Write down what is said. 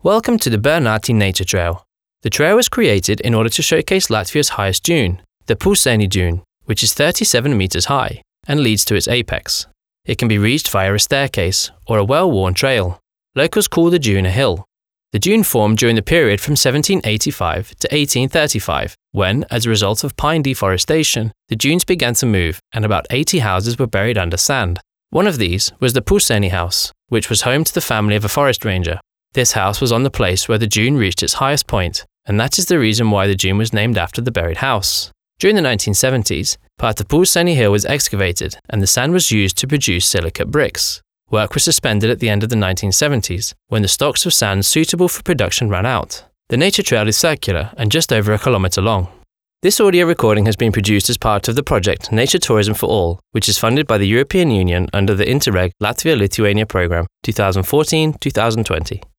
Welcome to the Bernati Nature Trail. The trail was created in order to showcase Latvia's highest dune, the Pulseni Dune, which is 37 meters high and leads to its apex. It can be reached via a staircase or a well-worn trail. Locals call the dune a hill. The dune formed during the period from 1785 to 1835, when, as a result of pine deforestation, the dunes began to move and about 80 houses were buried under sand. One of these was the Pulseni house, which was home to the family of a forest ranger. This house was on the place where the dune reached its highest point, and that is the reason why the dune was named after the buried house. During the 1970s, part of Pulseni Hill was excavated and the sand was used to produce silicate bricks. Work was suspended at the end of the 1970s, when the stocks of sand suitable for production ran out. The nature trail is circular and just over 1 kilometre long. This audio recording has been produced as part of the project Nature Tourism for All, which is funded by the European Union under the Interreg Latvia-Lithuania programme 2014-2020.